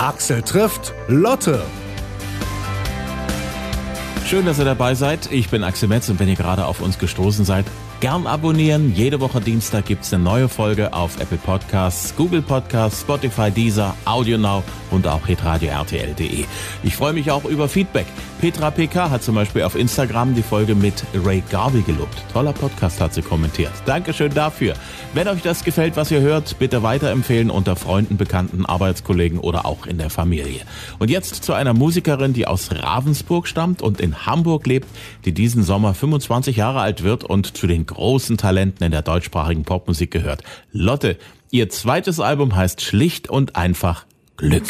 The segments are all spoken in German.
Axel trifft Lotte. Schön, dass ihr dabei seid. Ich bin Axel Metz und wenn ihr gerade auf uns gestoßen seid, gern abonnieren. Jede Woche Dienstag gibt's eine neue Folge auf Apple Podcasts, Google Podcasts, Spotify, Deezer, AudioNow und auch hitradio RTL.de. Ich freue mich auch über Feedback. Petra PK hat zum Beispiel auf Instagram die Folge mit Ray Garvey gelobt. Toller Podcast, hat sie kommentiert. Dankeschön dafür. Wenn euch das gefällt, was ihr hört, bitte weiterempfehlen unter Freunden, Bekannten, Arbeitskollegen oder auch in der Familie. Und jetzt zu einer Musikerin, die aus Ravensburg stammt und in Hamburg lebt, die diesen Sommer 25 Jahre alt wird und zu den großen Talenten in der deutschsprachigen Popmusik gehört. Lotte, ihr zweites Album heißt schlicht und einfach Glück.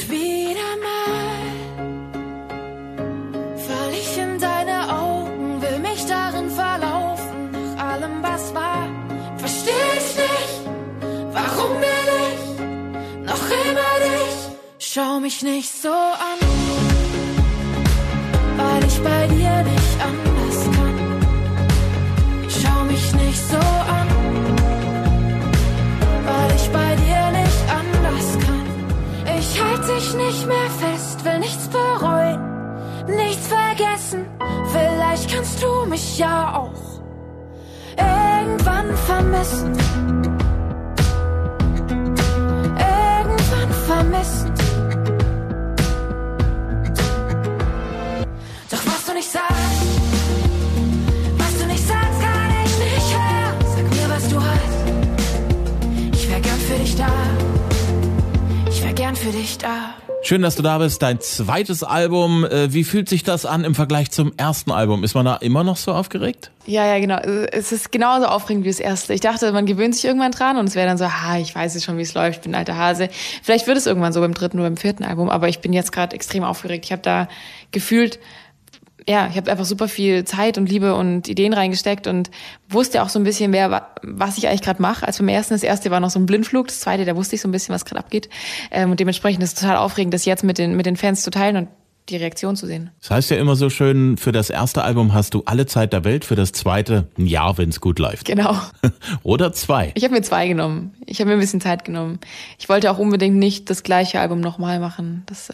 Schau mich nicht so an, weil ich bei dir nicht anders kann. Schau mich nicht so an, weil ich bei dir nicht anders kann. Ich halte dich nicht mehr fest, will nichts bereuen, nichts vergessen. Vielleicht kannst du mich ja auch irgendwann vermissen. Irgendwann vermissen. Für dich da. Schön, dass du da bist. Dein zweites Album. Wie fühlt sich das an im Vergleich zum ersten Album? Ist man da immer noch so aufgeregt? Ja, genau. Es ist genauso aufregend wie das erste. Ich dachte, man gewöhnt sich irgendwann dran und es wäre dann so, ich weiß jetzt schon, wie es läuft, ich bin ein alter Hase. Vielleicht wird es irgendwann so beim dritten oder beim vierten Album, aber ich bin jetzt gerade extrem aufgeregt. Ich habe da gefühlt, ich habe einfach super viel Zeit und Liebe und Ideen reingesteckt und wusste auch so ein bisschen mehr, was ich eigentlich gerade mache. Als beim ersten, das erste war noch so ein Blindflug, das zweite, da wusste ich so ein bisschen, was gerade abgeht. Und dementsprechend ist es total aufregend, das jetzt mit den Fans zu teilen und die Reaktion zu sehen. Das heißt ja immer so schön, für das erste Album hast du alle Zeit der Welt, für das zweite ein Jahr, wenn es gut läuft. Genau. Oder 2. Ich habe mir 2 genommen. Ich habe mir ein bisschen Zeit genommen. Ich wollte auch unbedingt nicht das gleiche Album nochmal machen. Das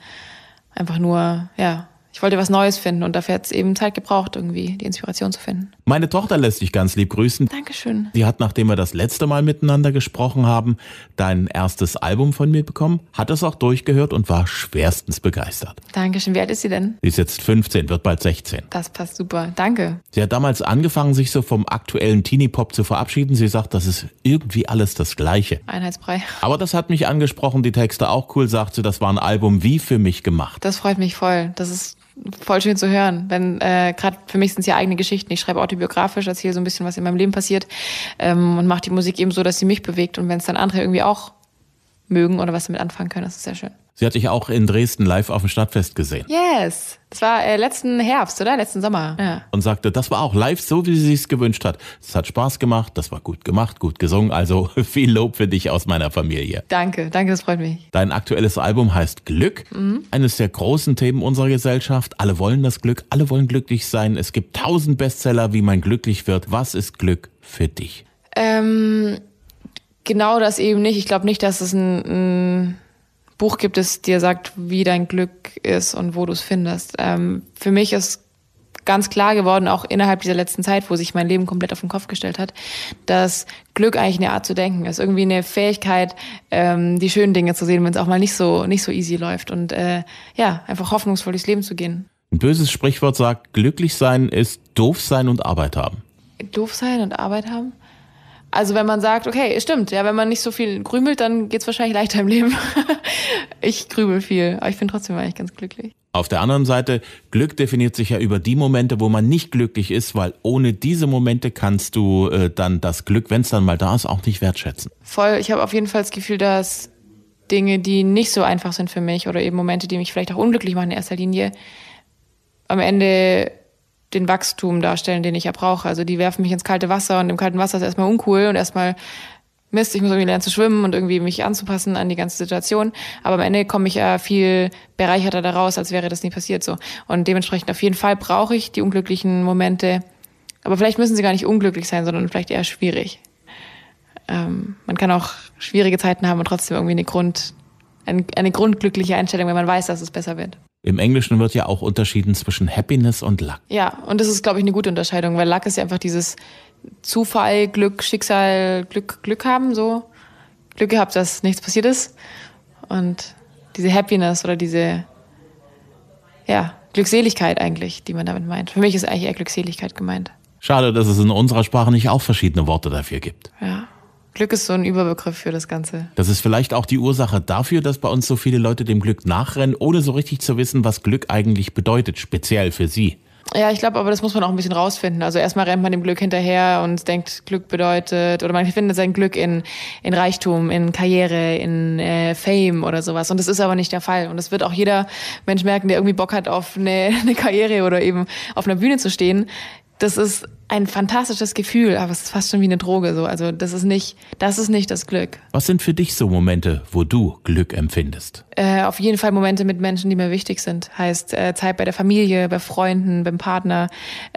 einfach nur, ich wollte was Neues finden und dafür hat es eben Zeit gebraucht, irgendwie die Inspiration zu finden. Meine Tochter lässt dich ganz lieb grüßen. Dankeschön. Die hat, nachdem wir das letzte Mal miteinander gesprochen haben, dein erstes Album von mir bekommen, hat es auch durchgehört und war schwerstens begeistert. Dankeschön. Wie alt ist sie denn? Sie ist jetzt 15, wird bald 16. Das passt super. Danke. Sie hat damals angefangen, sich so vom aktuellen Teenie-Pop zu verabschieden. Sie sagt, das ist irgendwie alles das Gleiche. Einheitsbrei. Aber das hat mich angesprochen, die Texte auch cool, sagt sie, das war ein Album wie für mich gemacht. Das freut mich voll. Das ist voll schön zu hören, wenn gerade für mich sind es ja eigene Geschichten. Ich schreibe autobiografisch, erzähle so ein bisschen, was in meinem Leben passiert und mache die Musik eben so, dass sie mich bewegt und wenn es dann andere irgendwie auch mögen oder was damit anfangen können, das ist sehr schön. Sie hat dich auch in Dresden live auf dem Stadtfest gesehen. Yes, das war letzten Herbst, oder? Letzten Sommer. Ja. Und sagte, das war auch live so, wie sie es gewünscht hat. Es hat Spaß gemacht, das war gut gemacht, gut gesungen. Also viel Lob für dich aus meiner Familie. Danke, das freut mich. Dein aktuelles Album heißt Glück. Eines der großen Themen unserer Gesellschaft. Alle wollen das Glück, alle wollen glücklich sein. Es gibt 1000 Bestseller, wie man glücklich wird. Was ist Glück für dich? Genau das eben nicht. Ich glaube nicht, dass es ein Buch gibt, das dir sagt, wie dein Glück ist und wo du es findest. Für mich ist ganz klar geworden, auch innerhalb dieser letzten Zeit, wo sich mein Leben komplett auf den Kopf gestellt hat, dass Glück eigentlich eine Art zu denken ist. Irgendwie eine Fähigkeit, die schönen Dinge zu sehen, wenn es auch mal nicht so easy läuft und einfach hoffnungsvoll durchs Leben zu gehen. Ein böses Sprichwort sagt, glücklich sein ist doof sein und Arbeit haben. Doof sein und Arbeit haben? Also wenn man sagt, okay, stimmt, ja, wenn man nicht so viel grübelt, dann geht's wahrscheinlich leichter im Leben. Ich grübel viel, aber ich bin trotzdem eigentlich ganz glücklich. Auf der anderen Seite, Glück definiert sich ja über die Momente, wo man nicht glücklich ist, weil ohne diese Momente kannst du dann das Glück, wenn es dann mal da ist, auch nicht wertschätzen. Voll, ich habe auf jeden Fall das Gefühl, dass Dinge, die nicht so einfach sind für mich oder eben Momente, die mich vielleicht auch unglücklich machen in erster Linie, am Ende den Wachstum darstellen, den ich ja brauche. Also die werfen mich ins kalte Wasser und im kalten Wasser ist erstmal uncool und erstmal Mist, ich muss irgendwie lernen zu schwimmen und irgendwie mich anzupassen an die ganze Situation. Aber am Ende komme ich ja viel bereicherter da raus, als wäre das nie passiert so. Und dementsprechend auf jeden Fall brauche ich die unglücklichen Momente. Aber vielleicht müssen sie gar nicht unglücklich sein, sondern vielleicht eher schwierig. Man kann auch schwierige Zeiten haben und trotzdem irgendwie eine eine grundglückliche Einstellung, wenn man weiß, dass es besser wird. Im Englischen wird ja auch unterschieden zwischen Happiness und Luck. Ja, und das ist, glaube ich, eine gute Unterscheidung, weil Luck ist ja einfach dieses Zufall, Glück, Schicksal, Glück haben, so. Glück gehabt, dass nichts passiert ist. Und diese Happiness oder diese, Glückseligkeit eigentlich, die man damit meint. Für mich ist eigentlich eher Glückseligkeit gemeint. Schade, dass es in unserer Sprache nicht auch verschiedene Worte dafür gibt. Ja. Glück ist so ein Überbegriff für das Ganze. Das ist vielleicht auch die Ursache dafür, dass bei uns so viele Leute dem Glück nachrennen, ohne so richtig zu wissen, was Glück eigentlich bedeutet, speziell für sie. Ja, ich glaube, aber das muss man auch ein bisschen rausfinden. Also erstmal rennt man dem Glück hinterher und denkt, Glück bedeutet, oder man findet sein Glück in Reichtum, in Karriere, in Fame oder sowas. Und das ist aber nicht der Fall. Und das wird auch jeder Mensch merken, der irgendwie Bock hat auf eine Karriere oder eben auf einer Bühne zu stehen. Das ist ein fantastisches Gefühl, aber es ist fast schon wie eine Droge. So. Also das ist nicht das Glück. Was sind für dich so Momente, wo du Glück empfindest? Auf jeden Fall Momente mit Menschen, die mir wichtig sind. Heißt Zeit bei der Familie, bei Freunden, beim Partner.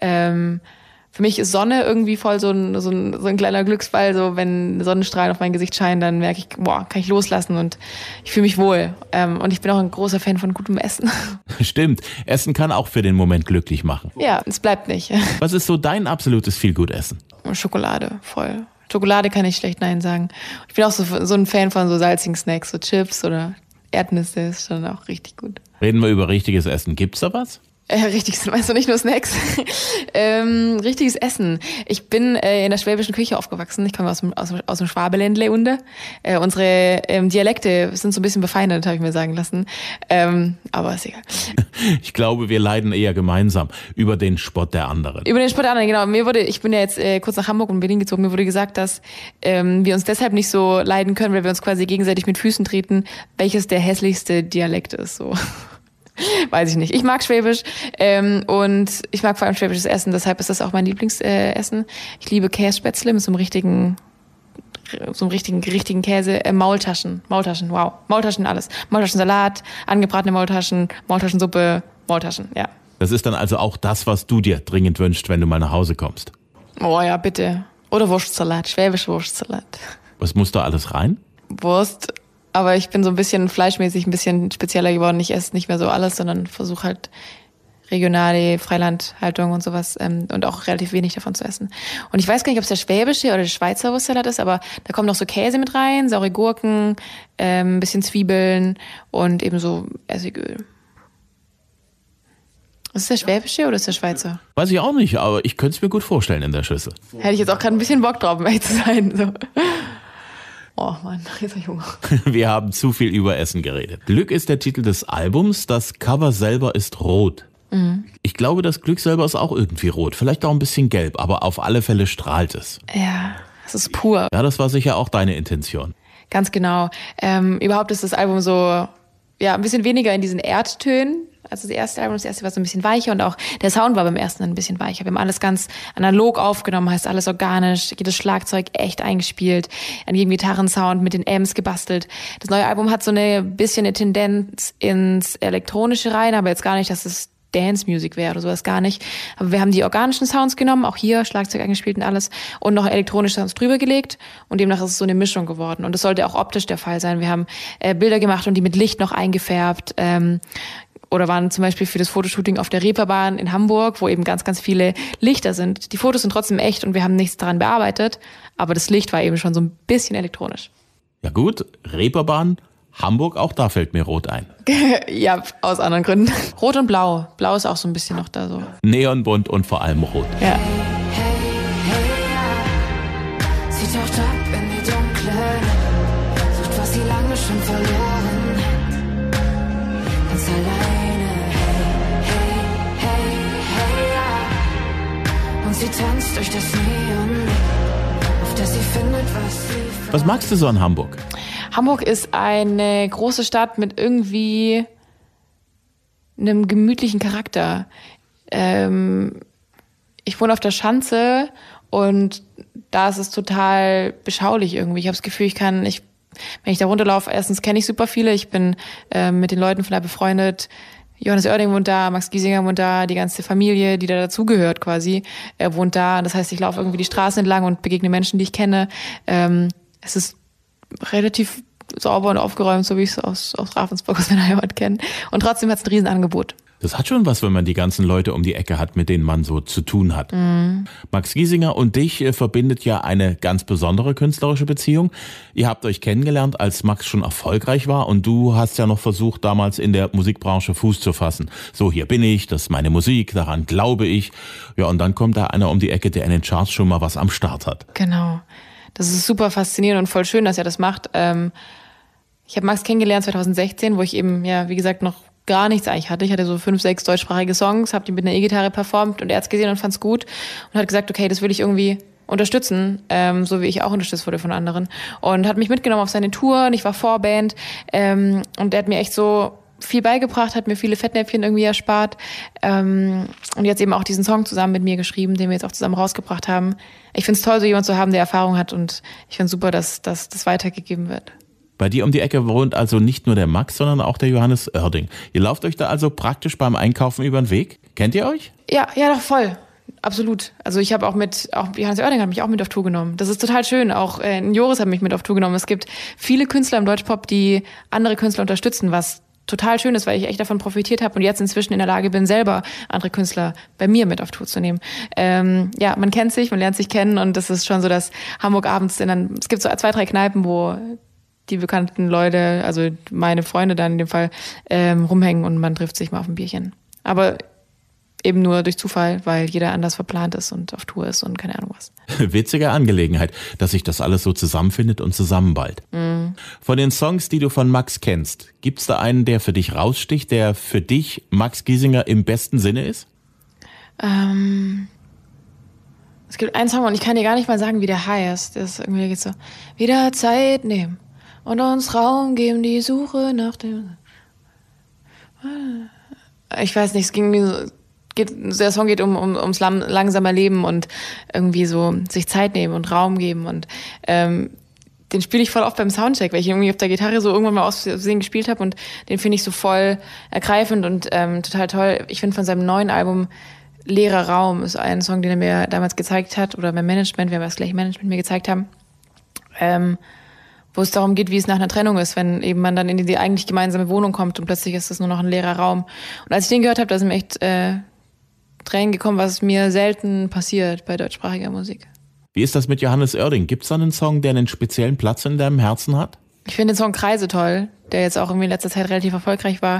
Für mich ist Sonne irgendwie voll so ein kleiner Glücksball. So, wenn Sonnenstrahlen auf mein Gesicht scheinen, dann merke ich, kann ich loslassen und ich fühle mich wohl. Und ich bin auch ein großer Fan von gutem Essen. Stimmt, Essen kann auch für den Moment glücklich machen. Ja, es bleibt nicht. Was ist so dein absolutes Feelgood-Essen? Schokolade, voll. Schokolade kann ich schlecht Nein sagen. Ich bin auch so ein Fan von so salzigen Snacks, so Chips oder Erdnüsse ist schon auch richtig gut. Reden wir über richtiges Essen. Gibt's da was? Richtiges, meinst du nicht nur Snacks? Richtiges Essen. Ich bin in der schwäbischen Küche aufgewachsen. Ich komme aus dem Schwabeländle unter. Unsere Dialekte sind so ein bisschen befeindet, habe ich mir sagen lassen. Aber ist egal. Ich glaube, wir leiden eher gemeinsam über den Spott der anderen. Über den Spott der anderen, genau. Ich bin ja jetzt kurz nach Hamburg und Berlin gezogen. Mir wurde gesagt, dass wir uns deshalb nicht so leiden können, weil wir uns quasi gegenseitig mit Füßen treten, welches der hässlichste Dialekt ist. So. Weiß ich nicht. Ich mag Schwäbisch und ich mag vor allem schwäbisches Essen, deshalb ist das auch mein Lieblingsessen. Ich liebe Kässpätzle mit so einem richtigen Käse, Maultaschen, wow. Maultaschen alles. Maultaschensalat, angebratene Maultaschen, Maultaschensuppe, Maultaschen, ja. Das ist dann also auch das, was du dir dringend wünschst, wenn du mal nach Hause kommst. Oh ja, bitte. Oder Wurstsalat, schwäbisch Wurstsalat. Was muss da alles rein? Wurst. Aber ich bin so ein bisschen fleischmäßig ein bisschen spezieller geworden. Ich esse nicht mehr so alles, sondern versuche halt regionale Freilandhaltung und sowas und auch relativ wenig davon zu essen. Und ich weiß gar nicht, ob es der schwäbische oder der Schweizer Wurstsalat ist, aber da kommt noch so Käse mit rein, saure Gurken, ein bisschen Zwiebeln und eben so Essigöl. Ist es der schwäbische oder ist der Schweizer? Weiß ich auch nicht, aber ich könnte es mir gut vorstellen in der Schüssel. Hätte ich jetzt auch gerade ein bisschen Bock drauf, um ehrlich zu sein. So. Oh Mann, jetzt hab ich Hunger. Wir haben zu viel über Essen geredet. Glück ist der Titel des Albums, das Cover selber ist rot. Mhm. Ich glaube, das Glück selber ist auch irgendwie rot, vielleicht auch ein bisschen gelb, aber auf alle Fälle strahlt es. Ja, es ist pur. Ja, das war sicher auch deine Intention. Ganz genau. Überhaupt ist das Album so, ein bisschen weniger in diesen Erdtönen. Also das erste Album war so ein bisschen weicher und auch der Sound war beim ersten ein bisschen weicher. Wir haben alles ganz analog aufgenommen, heißt alles organisch, jedes Schlagzeug echt eingespielt, an jedem Gitarrensound mit den Amps gebastelt. Das neue Album hat so eine bisschen eine Tendenz ins Elektronische rein, aber jetzt gar nicht, dass es Dance-Music wäre oder sowas, gar nicht. Aber wir haben die organischen Sounds genommen, auch hier Schlagzeug eingespielt und alles und noch elektronische Sounds drüber gelegt und demnach ist es so eine Mischung geworden und das sollte auch optisch der Fall sein. Wir haben Bilder gemacht und die mit Licht noch eingefärbt, oder waren zum Beispiel für das Fotoshooting auf der Reeperbahn in Hamburg, wo eben ganz, ganz viele Lichter sind. Die Fotos sind trotzdem echt und wir haben nichts daran bearbeitet, aber das Licht war eben schon so ein bisschen elektronisch. Ja gut, Reeperbahn, Hamburg, auch da fällt mir rot ein. Ja, aus anderen Gründen. Rot und Blau. Blau ist auch so ein bisschen noch da so. Neonbunt und vor allem rot. Ja. Sie taucht ab in die Dunkle, sucht, was sie lange schon verloren. Ganz alleine, hey, ja. Und sie tanzt durch das Neon, auf das sie findet, was sie... Was magst du so an Hamburg? Hamburg ist eine große Stadt mit irgendwie einem gemütlichen Charakter. Ich wohne auf der Schanze und da ist es total beschaulich irgendwie. Ich habe das Gefühl, wenn ich da runterlaufe, erstens kenne ich super viele. Ich bin mit den Leuten von da befreundet. Johannes Oerding wohnt da, Max Giesinger wohnt da, die ganze Familie, die da dazugehört quasi, wohnt da. Das heißt, ich laufe irgendwie die Straßen entlang und begegne Menschen, die ich kenne. Es ist relativ sauber und aufgeräumt, so wie ich es aus Ravensburg, aus meiner Heimat kenne. Und trotzdem hat es ein Riesenangebot. Das hat schon was, wenn man die ganzen Leute um die Ecke hat, mit denen man so zu tun hat. Max Giesinger und dich verbindet ja eine ganz besondere künstlerische Beziehung. Ihr habt euch kennengelernt, als Max schon erfolgreich war und du hast ja noch versucht, damals in der Musikbranche Fuß zu fassen. So, hier bin ich, das ist meine Musik, daran glaube ich. Ja, und dann kommt da einer um die Ecke, der in den Charts schon mal was am Start hat. Genau. Das ist super faszinierend und voll schön, dass er das macht. Ich habe Max kennengelernt 2016, wo ich eben, ja, wie gesagt, noch gar nichts eigentlich hatte. Ich hatte so 5, 6 deutschsprachige Songs, habe die mit einer E-Gitarre performt und er hat's gesehen und fand's gut und hat gesagt, okay, das will ich irgendwie unterstützen, so wie ich auch unterstützt wurde von anderen. Und hat mich mitgenommen auf seine Tour und ich war Vorband und er hat mir echt so viel beigebracht, hat mir viele Fettnäpfchen irgendwie erspart und jetzt eben auch diesen Song zusammen mit mir geschrieben, den wir jetzt auch zusammen rausgebracht haben. Ich find's toll, so jemand zu haben, der Erfahrung hat und ich find's super, dass das weitergegeben wird. Bei dir um die Ecke wohnt also nicht nur der Max, sondern auch der Johannes Oerding. Ihr lauft euch da also praktisch beim Einkaufen über den Weg? Kennt ihr euch? Ja, doch, voll. Absolut. Also ich habe auch Johannes Oerding hat mich auch mit auf Tour genommen. Das ist total schön. Auch Joris hat mich mit auf Tour genommen. Es gibt viele Künstler im Deutschpop, die andere Künstler unterstützen, was total schön ist, weil ich echt davon profitiert habe und jetzt inzwischen in der Lage bin, selber andere Künstler bei mir mit auf Tour zu nehmen. Ja, man kennt sich, man lernt sich kennen und das ist schon so, dass Hamburg abends es gibt so 2, 3 Kneipen, wo die bekannten Leute, also meine Freunde dann in dem Fall, rumhängen und man trifft sich mal auf ein Bierchen. Aber eben nur durch Zufall, weil jeder anders verplant ist und auf Tour ist und keine Ahnung was. Witzige Angelegenheit, dass sich das alles so zusammenfindet und zusammenballt. Von den Songs, die du von Max kennst, gibt's da einen, der für dich raussticht, der für dich Max Giesinger im besten Sinne ist? Es gibt einen Song und ich kann dir gar nicht mal sagen, wie der heißt. Das irgendwie geht so: Wieder Zeit nehmen und uns Raum geben, die Suche nach dem... Ich weiß nicht, der Song geht ums langsame Leben und irgendwie so sich Zeit nehmen und Raum geben und den spiele ich voll oft beim Soundcheck, weil ich irgendwie auf der Gitarre so irgendwann mal aus Versehen gespielt habe und den finde ich so voll ergreifend und total toll. Ich finde von seinem neuen Album Leerer Raum ist ein Song, den er mir damals gezeigt hat oder mein Management, wir haben das gleiche Management mir gezeigt haben, wo es darum geht, wie es nach einer Trennung ist, wenn eben man dann in die eigentlich gemeinsame Wohnung kommt und plötzlich ist es nur noch ein leerer Raum. Und als ich den gehört habe, da sind mir echt Tränen gekommen, was mir selten passiert bei deutschsprachiger Musik. Wie ist das mit Johannes Oerding? Gibt's da einen Song, der einen speziellen Platz in deinem Herzen hat? Ich finde den Song Kreise toll, der jetzt auch irgendwie in letzter Zeit relativ erfolgreich war,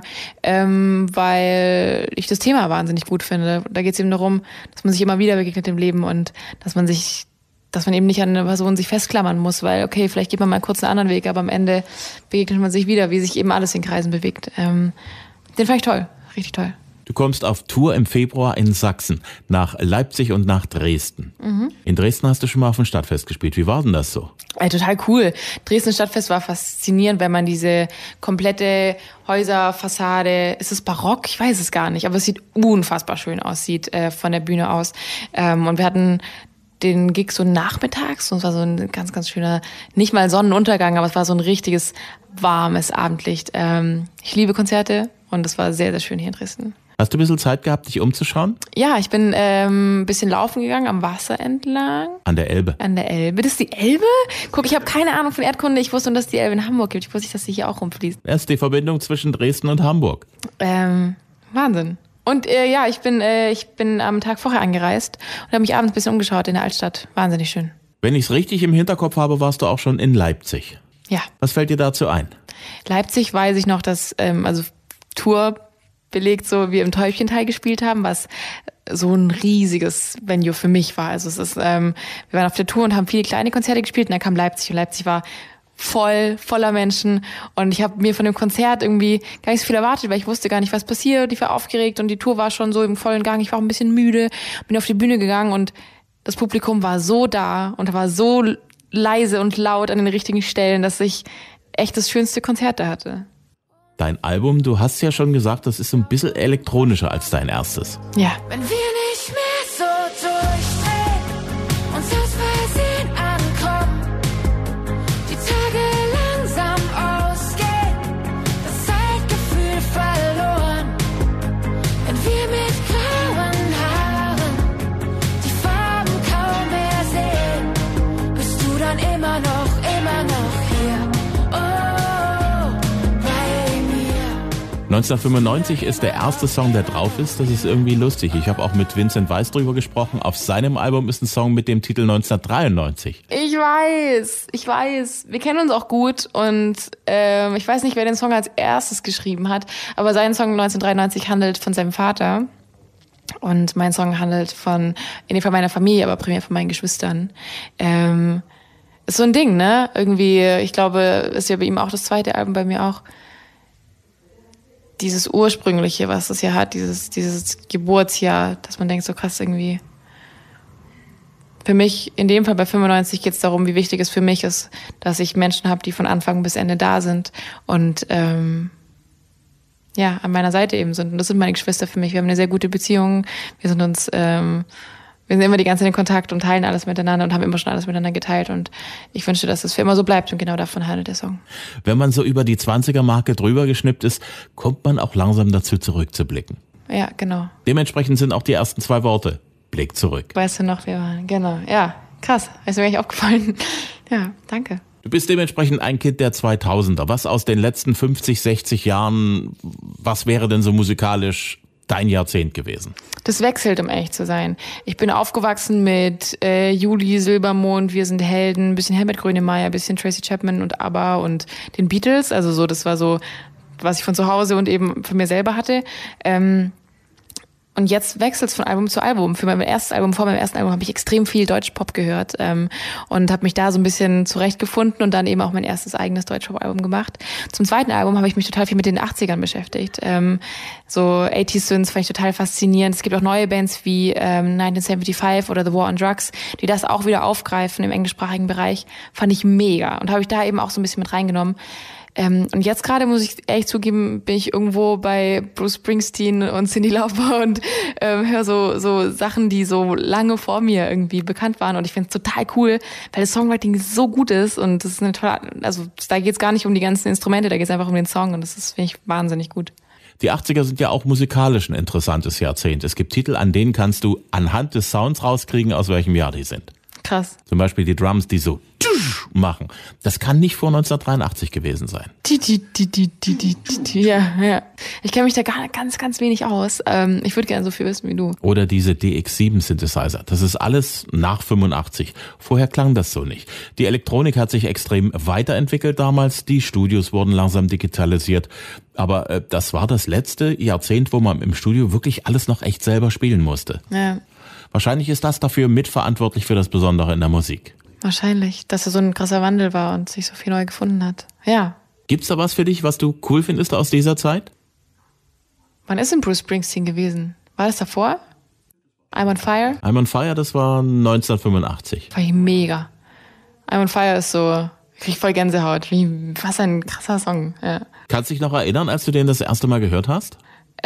weil ich das Thema wahnsinnig gut finde. Da geht es eben darum, dass man sich immer wieder begegnet im Leben und dass man eben nicht an eine Person sich festklammern muss, weil okay, vielleicht geht man mal kurz einen anderen Weg, aber am Ende begegnet man sich wieder, wie sich eben alles in Kreisen bewegt. Den fand ich toll, richtig toll. Du kommst auf Tour im Februar in Sachsen, nach Leipzig und nach Dresden. In Dresden hast du schon mal auf dem Stadtfest gespielt. Wie war denn das so? Total cool. Dresden Stadtfest war faszinierend, weil man diese komplette Häuserfassade, ist es barock? Ich weiß es gar nicht, aber es sieht unfassbar schön aus, von der Bühne aus. Und wir hatten den Gig so nachmittags und es war so ein ganz, ganz schöner, nicht mal Sonnenuntergang, aber es war so ein richtiges warmes Abendlicht. Ich liebe Konzerte und es war sehr, sehr schön hier in Dresden. Hast du ein bisschen Zeit gehabt, dich umzuschauen? Ja, ich bin ein bisschen laufen gegangen, am Wasser entlang. An der Elbe? An der Elbe. Das ist die Elbe? Guck, ich habe keine Ahnung von Erdkunde. Ich wusste nur, dass es die Elbe in Hamburg gibt. Ich wusste nicht, dass sie hier auch rumfließt. Das ist die Verbindung zwischen Dresden und Hamburg. Wahnsinn. Und ich bin am Tag vorher angereist und habe mich abends ein bisschen umgeschaut in der Altstadt. Wahnsinnig schön. Wenn ich es richtig im Hinterkopf habe, warst du auch schon in Leipzig. Ja. Was fällt dir dazu ein? Leipzig weiß ich noch, dass Tour belegt, so wir im Täubchental gespielt haben, was so ein riesiges Venue für mich war. Also es ist, wir waren auf der Tour und haben viele kleine Konzerte gespielt und dann kam Leipzig und Leipzig war voller Menschen und ich habe mir von dem Konzert irgendwie gar nicht so viel erwartet, weil ich wusste gar nicht, was passiert. Ich war aufgeregt und die Tour war schon so im vollen Gang. Ich war auch ein bisschen müde, bin auf die Bühne gegangen und das Publikum war so da und war so leise und laut an den richtigen Stellen, dass ich echt das schönste Konzert da hatte. Dein Album, du hast ja schon gesagt, das ist ein bisschen elektronischer als dein erstes. Ja. Wenn wir nicht mehr so durchdrehen, uns aus Versehen ankommen, die Tage langsam ausgehen, das Zeitgefühl verloren. Wenn wir mit grauen Haaren die Farben kaum mehr sehen, bist du dann immer noch hier. Oh. 1995 ist der erste Song, der drauf ist. Das ist irgendwie lustig. Ich habe auch mit Vincent Weiss drüber gesprochen. Auf seinem Album ist ein Song mit dem Titel 1993. Ich weiß. Wir kennen uns auch gut und ich weiß nicht, wer den Song als erstes geschrieben hat, aber sein Song 1993 handelt von seinem Vater und mein Song handelt in dem Fall meiner Familie, aber primär von meinen Geschwistern. Ist so ein Ding, ne? Irgendwie, ich glaube, ist ja bei ihm auch das zweite Album, bei mir auch. Dieses Ursprüngliche, was das ja hat, dieses Geburtsjahr, dass man denkt, so krass irgendwie. Für mich, in dem Fall bei 95, geht es darum, wie wichtig es für mich ist, dass ich Menschen habe, die von Anfang bis Ende da sind und an meiner Seite eben sind. Und das sind meine Geschwister für mich. Wir haben eine sehr gute Beziehung. Wir sind immer die ganze Zeit in Kontakt und teilen alles miteinander und haben immer schon alles miteinander geteilt. Und ich wünschte, dass das für immer so bleibt. Und genau davon handelt der Song. Wenn man so über die 20er-Marke drüber geschnippt ist, kommt man auch langsam dazu zurückzublicken. Ja, genau. Dementsprechend sind auch die ersten 2 Worte. Blick zurück. Weißt du noch, wir waren, genau. Ja, krass. Ist mir eigentlich aufgefallen. Ja, danke. Du bist dementsprechend ein Kind der 2000er. Was aus den letzten 50, 60 Jahren, was wäre denn so musikalisch dein Jahrzehnt gewesen? Das wechselt, um ehrlich zu sein. Ich bin aufgewachsen mit Juli, Silbermond, Wir sind Helden, ein bisschen Helmut Grönemeyer, ein bisschen Tracy Chapman und ABBA und den Beatles. Also so, das war so, was ich von zu Hause und eben von mir selber hatte. Und jetzt wechselt es von Album zu Album. Vor meinem ersten Album habe ich extrem viel Deutschpop gehört und habe mich da so ein bisschen zurechtgefunden und dann eben auch mein erstes eigenes Deutschpop-Album gemacht. Zum zweiten Album habe ich mich total viel mit den 80ern beschäftigt. So 80s Synths fand ich total faszinierend. Es gibt auch neue Bands wie 1975 oder The War on Drugs, die das auch wieder aufgreifen im englischsprachigen Bereich. Fand ich mega und habe ich da eben auch so ein bisschen mit reingenommen. Und jetzt gerade, muss ich ehrlich zugeben, bin ich irgendwo bei Bruce Springsteen und Cyndi Lauper und höre so Sachen, die so lange vor mir irgendwie bekannt waren. Und ich finde es total cool, weil das Songwriting so gut ist und das ist eine tolle, also da geht es gar nicht um die ganzen Instrumente, da geht es einfach um den Song und das finde ich wahnsinnig gut. Die 80er sind ja auch musikalisch ein interessantes Jahrzehnt. Es gibt Titel, an denen kannst du anhand des Sounds rauskriegen, aus welchem Jahr die sind. Krass. Zum Beispiel die Drums, die so machen. Das kann nicht vor 1983 gewesen sein. Ja. Ich kenne mich da ganz wenig aus. Ich würde gerne so viel wissen wie du. Oder diese DX7 Synthesizer. Das ist alles nach 85. Vorher klang das so nicht. Die Elektronik hat sich extrem weiterentwickelt damals. Die Studios wurden langsam digitalisiert. Aber das war das letzte Jahrzehnt, wo man im Studio wirklich alles noch echt selber spielen musste. Ja. Wahrscheinlich ist das dafür mitverantwortlich für das Besondere in der Musik. Wahrscheinlich, dass er so ein krasser Wandel war und sich so viel neu gefunden hat. Ja. Gibt's da was für dich, was du cool findest aus dieser Zeit? Wann ist denn Bruce Springsteen gewesen? War das davor? I'm on Fire? I'm on Fire, das war 1985. Fand ich mega. I'm on Fire ist so, ich krieg voll Gänsehaut. Was ein krasser Song. Ja. Kannst du dich noch erinnern, als du den das erste Mal gehört hast?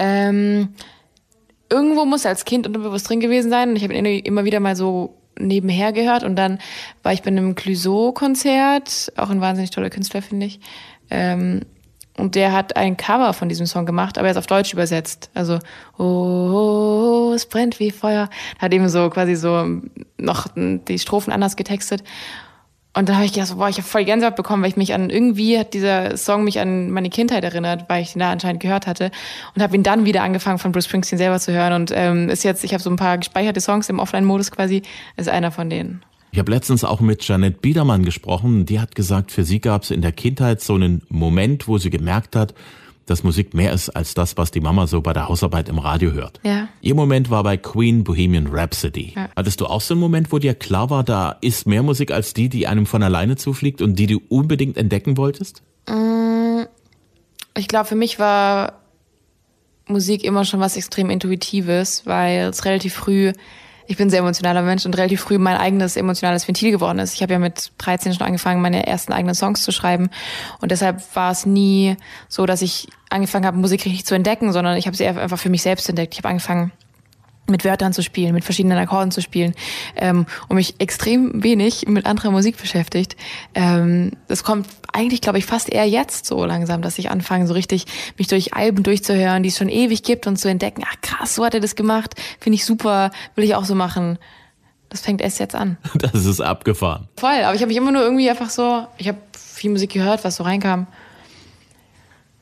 Irgendwo muss er als Kind unterbewusst drin gewesen sein und ich habe ihn immer wieder mal so nebenher gehört und dann war ich bei einem Clouseau-Konzert, auch ein wahnsinnig toller Künstler, finde ich. Und der hat ein Cover von diesem Song gemacht, aber er ist auf Deutsch übersetzt. Also, oh, es brennt wie Feuer. Hat eben so quasi so noch die Strophen anders getextet. Und dann habe ich gedacht, so, ich habe voll Gänsehaut bekommen, weil irgendwie hat dieser Song mich an meine Kindheit erinnert, weil ich den da anscheinend gehört hatte. Und habe ihn dann wieder angefangen, von Bruce Springsteen selber zu hören. Und ist jetzt, ich habe so ein paar gespeicherte Songs im Offline-Modus quasi, ist einer von denen. Ich habe letztens auch mit Janette Biedermann gesprochen. Die hat gesagt, für sie gab es in der Kindheit so einen Moment, wo sie gemerkt hat, dass Musik mehr ist als das, was die Mama so bei der Hausarbeit im Radio hört. Ja. Ihr Moment war bei Queen Bohemian Rhapsody. Ja. Hattest du auch so einen Moment, wo dir klar war, da ist mehr Musik als die einem von alleine zufliegt und die du unbedingt entdecken wolltest? Ich glaube, für mich war Musik immer schon was extrem Intuitives, weil es relativ früh, ich bin ein sehr emotionaler Mensch und relativ früh mein eigenes emotionales Ventil geworden ist. Ich habe ja mit 13 schon angefangen, meine ersten eigenen Songs zu schreiben und deshalb war es nie so, dass ich angefangen habe, Musik richtig zu entdecken, sondern ich habe sie einfach für mich selbst entdeckt. Ich habe angefangen, mit Wörtern zu spielen, mit verschiedenen Akkorden zu spielen und mich extrem wenig mit anderer Musik beschäftigt. Das kommt eigentlich, glaube ich, fast eher jetzt so langsam, dass ich anfange, so richtig mich durch Alben durchzuhören, die es schon ewig gibt und zu entdecken, ach krass, so hat er das gemacht, finde ich super, will ich auch so machen. Das fängt erst jetzt an. Das ist abgefahren. Voll, aber ich habe mich immer nur irgendwie einfach so, ich habe viel Musik gehört, was so reinkam. Und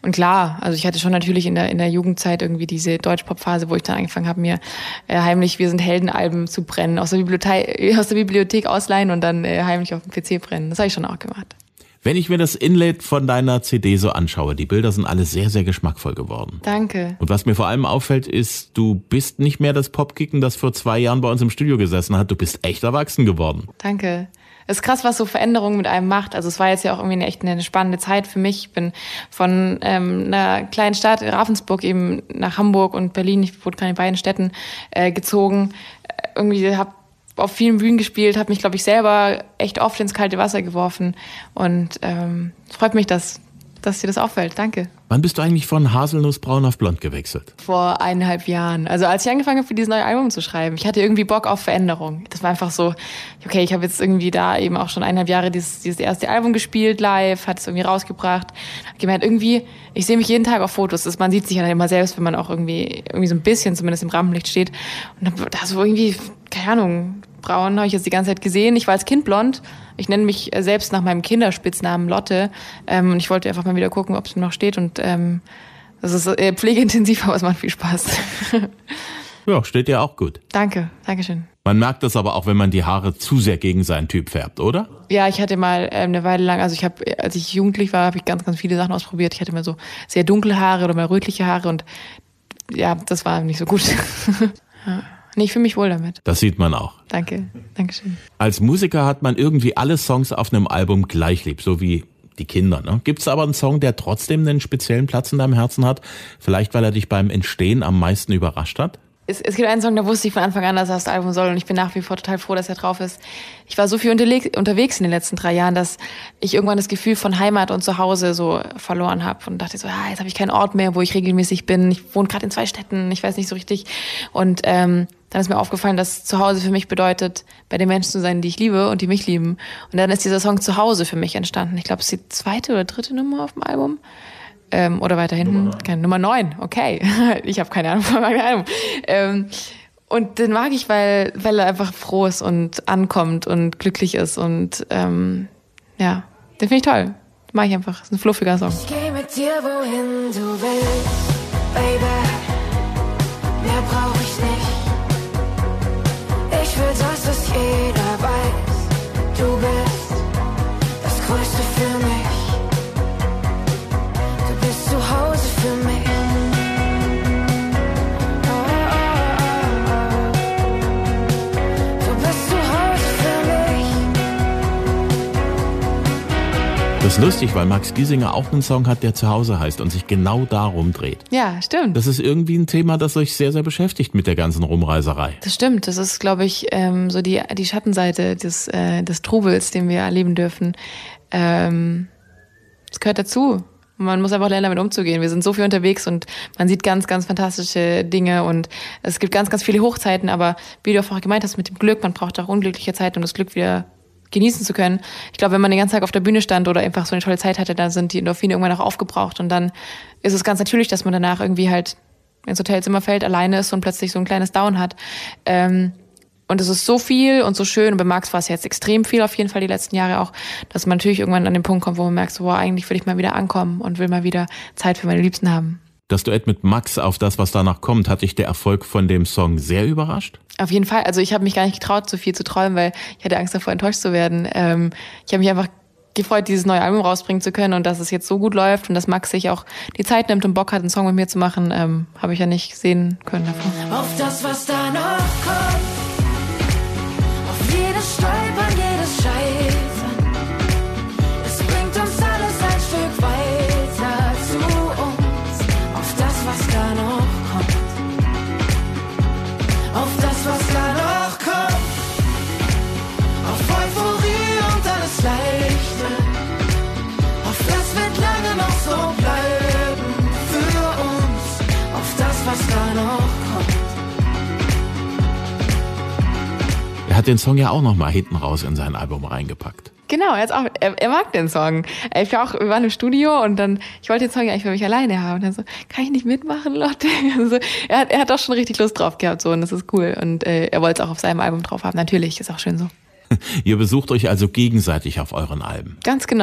Und klar, also ich hatte schon natürlich in der Jugendzeit irgendwie diese Deutschpop-Phase, wo ich dann angefangen habe, mir heimlich Wir sind Helden-Alben zu brennen, aus der Bibliothek ausleihen und dann heimlich auf dem PC brennen. Das habe ich schon auch gemacht. Wenn ich mir das Inlay von deiner CD so anschaue, die Bilder sind alle sehr, sehr geschmackvoll geworden. Danke. Und was mir vor allem auffällt, ist, du bist nicht mehr das Popkicken, das vor 2 Jahren bei uns im Studio gesessen hat. Du bist echt erwachsen geworden. Danke. Es ist krass, was so Veränderungen mit einem macht. Also es war jetzt ja auch irgendwie echt eine spannende Zeit für mich. Ich bin von einer kleinen Stadt, Ravensburg, eben nach Hamburg und Berlin, ich wurde gerade in beiden Städten gezogen. Irgendwie habe auf vielen Bühnen gespielt, habe mich, glaube ich, selber echt oft ins kalte Wasser geworfen. Und es freut mich, dass dir das auffällt. Danke. Wann bist du eigentlich von haselnussbraun auf blond gewechselt? Vor 1,5 Jahren. Also als ich angefangen habe, für dieses neue Album zu schreiben. Ich hatte irgendwie Bock auf Veränderung. Das war einfach so, okay, ich habe jetzt irgendwie da eben auch schon 1,5 Jahre dieses erste Album gespielt, live, hat es irgendwie rausgebracht. Hab gemeint, irgendwie, ich sehe mich jeden Tag auf Fotos. Man sieht sich ja dann immer selbst, wenn man auch irgendwie so ein bisschen zumindest im Rampenlicht steht. Und da so irgendwie, keine Ahnung, braun habe ich jetzt die ganze Zeit gesehen. Ich war als Kind blond. Ich nenne mich selbst nach meinem Kinderspitznamen Lotte. Und ich wollte einfach mal wieder gucken, ob es mir noch steht. Und das ist pflegeintensiv, aber es macht viel Spaß. Ja, steht dir auch gut. Dankeschön. Man merkt das aber auch, wenn man die Haare zu sehr gegen seinen Typ färbt, oder? Ja, ich hatte mal eine Weile lang, also als ich jugendlich war, habe ich ganz, ganz viele Sachen ausprobiert. Ich hatte mal so sehr dunkle Haare oder mal rötliche Haare und ja, das war nicht so gut. Ja. Nee, ich fühle mich wohl damit. Das sieht man auch. Dankeschön. Als Musiker hat man irgendwie alle Songs auf einem Album gleich lieb, so wie die Kinder. Ne? Gibt es aber einen Song, der trotzdem einen speziellen Platz in deinem Herzen hat? Vielleicht, weil er dich beim Entstehen am meisten überrascht hat? Es gibt einen Song, da wusste ich von Anfang an, dass das Album soll und ich bin nach wie vor total froh, dass er drauf ist. Ich war so viel unterwegs in den letzten 3 Jahren, dass ich irgendwann das Gefühl von Heimat und Zuhause so verloren habe und dachte so, jetzt habe ich keinen Ort mehr, wo ich regelmäßig bin. Ich wohne gerade in 2 Städten, ich weiß nicht so richtig. Und dann ist mir aufgefallen, dass Zuhause für mich bedeutet, bei den Menschen zu sein, die ich liebe und die mich lieben. Und dann ist dieser Song Zuhause für mich entstanden. Ich glaube, es ist die 2. oder 3. Nummer auf dem Album. Oder weiter hinten. Nummer 9, okay. Ich habe keine Ahnung von meinem Album. Und den mag ich, weil er einfach froh ist und ankommt und glücklich ist. Und den finde ich toll. Den mag ich einfach. Das ist ein fluffiger Song. Ich geh mit dir, wohin du willst, Baby. Mehr brauch ich nicht. Ich will, dass es jeder weiß. Du bist das Größte für mich. Du bist zu Hause für mich. Du bist zu Hause für mich. Das ist lustig, weil Max Giesinger auch einen Song hat, der Zuhause heißt und sich genau darum dreht. Ja, stimmt. Das ist irgendwie ein Thema, das euch sehr, sehr beschäftigt mit der ganzen Rumreiserei. Das stimmt. Das ist, glaube ich, so die Schattenseite des Trubels, den wir erleben dürfen. Das gehört dazu. Man muss einfach lernen, damit umzugehen. Wir sind so viel unterwegs und man sieht ganz, ganz fantastische Dinge und es gibt ganz, ganz viele Hochzeiten, aber wie du auch vorher gemeint hast mit dem Glück, man braucht auch unglückliche Zeiten, um das Glück wieder genießen zu können. Ich glaube, wenn man den ganzen Tag auf der Bühne stand oder einfach so eine tolle Zeit hatte, dann sind die Endorphine irgendwann auch aufgebraucht und dann ist es ganz natürlich, dass man danach irgendwie halt ins Hotelzimmer fällt, alleine ist und plötzlich so ein kleines Down hat. Und es ist so viel und so schön. Und bei Max war es jetzt extrem viel, auf jeden Fall die letzten Jahre auch, dass man natürlich irgendwann an den Punkt kommt, wo man merkt, so, wow, eigentlich will ich mal wieder ankommen und will mal wieder Zeit für meine Liebsten haben. Das Duett mit Max auf das, was danach kommt, hat dich der Erfolg von dem Song sehr überrascht? Auf jeden Fall. Also ich habe mich gar nicht getraut, so viel zu träumen, weil ich hatte Angst davor, enttäuscht zu werden. Ich habe mich einfach gefreut, dieses neue Album rausbringen zu können und dass es jetzt so gut läuft und dass Max sich auch die Zeit nimmt und Bock hat, einen Song mit mir zu machen, habe ich ja nicht sehen können davon. Auf das, was da noch kommt. Auf jedes Stolpern, jedes Scheitern. Es bringt uns alles ein Stück weiter zu uns. Auf das, was da noch kommt. Auf das, was da noch kommt. Auf Euphorie und alles Leichte. Auf das wird lange noch so bleiben für uns. Auf das, was da noch kommt. Er hat den Song ja auch nochmal hinten raus in sein Album reingepackt. Genau, er mag den Song. Wir waren im Studio und dann, ich wollte den Song ja eigentlich für mich alleine haben. Und dann so, kann ich nicht mitmachen, Lotte? Also, er hat auch schon richtig Lust drauf gehabt, so, und das ist cool. Und er wollte es auch auf seinem Album drauf haben. Natürlich, ist auch schön so. Ihr besucht euch also gegenseitig auf euren Alben. Ganz genau.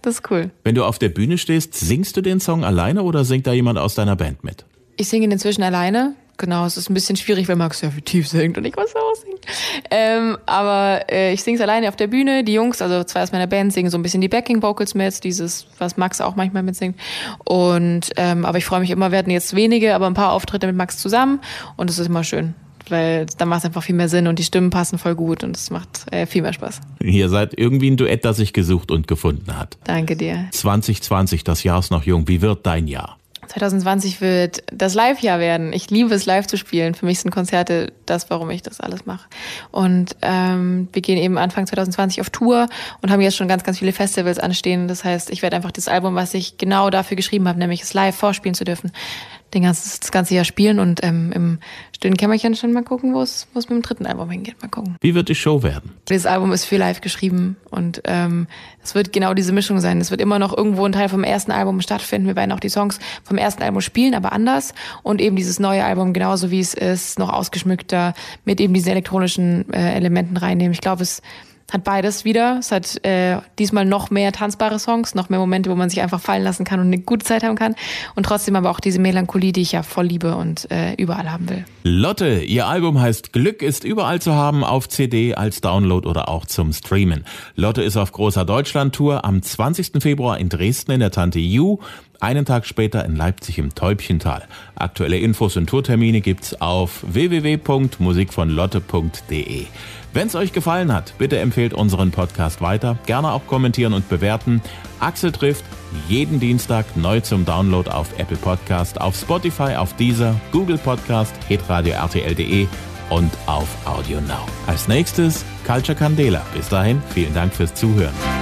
das ist cool. Wenn du auf der Bühne stehst, singst du den Song alleine oder singt da jemand aus deiner Band mit? Ich singe ihn inzwischen alleine. Genau, es ist ein bisschen schwierig, wenn Max sehr viel tief singt und ich muss auch singen. Aber ich singe es alleine auf der Bühne. Die Jungs, also 2 aus meiner Band, singen so ein bisschen die Backing-Vocals mit, dieses, was Max auch manchmal mitsingt. Und aber ich freue mich immer, wir hatten jetzt wenige, aber ein paar Auftritte mit Max zusammen und es ist immer schön. Weil da macht es einfach viel mehr Sinn und die Stimmen passen voll gut und es macht viel mehr Spaß. Ihr seid irgendwie ein Duett, das sich gesucht und gefunden hat. Danke dir. 2020, das Jahr ist noch jung. Wie wird dein Jahr? 2020 wird das Live-Jahr werden. Ich liebe es, live zu spielen. Für mich sind Konzerte das, warum ich das alles mache. Und wir gehen eben Anfang 2020 auf Tour und haben jetzt schon ganz, ganz viele Festivals anstehen. Das heißt, ich werde einfach das Album, was ich genau dafür geschrieben habe, nämlich es live vorspielen zu dürfen, das ganze Jahr spielen und im stillen Kämmerchen schon mal gucken, wo es mit dem 3. Album hingeht. Mal gucken. Wie wird die Show werden? Dieses Album ist für live geschrieben und es wird genau diese Mischung sein. Es wird immer noch irgendwo ein Teil vom ersten Album stattfinden. Wir werden auch die Songs vom ersten Album spielen, aber anders. Und eben dieses neue Album, genauso wie es ist, noch ausgeschmückter, mit eben diesen elektronischen Elementen reinnehmen. Ich glaube, es hat beides wieder. Es hat diesmal noch mehr tanzbare Songs, noch mehr Momente, wo man sich einfach fallen lassen kann und eine gute Zeit haben kann. Und trotzdem aber auch diese Melancholie, die ich ja voll liebe und überall haben will. Lotte, ihr Album heißt Glück ist überall zu haben, auf CD, als Download oder auch zum Streamen. Lotte ist auf großer Deutschland-Tour am 20. Februar in Dresden in der Tante Ju, einen Tag später in Leipzig im Täubchental. Aktuelle Infos und Tourtermine gibt's auf www.musikvonlotte.de. Wenn's euch gefallen hat, bitte empfehlt unseren Podcast weiter, gerne auch kommentieren und bewerten. Axel trifft jeden Dienstag neu zum Download auf Apple Podcast, auf Spotify, auf Deezer, Google Podcast, hitradio RTL.de und auf Audio Now. Als nächstes Culture Candela. Bis dahin, vielen Dank fürs Zuhören.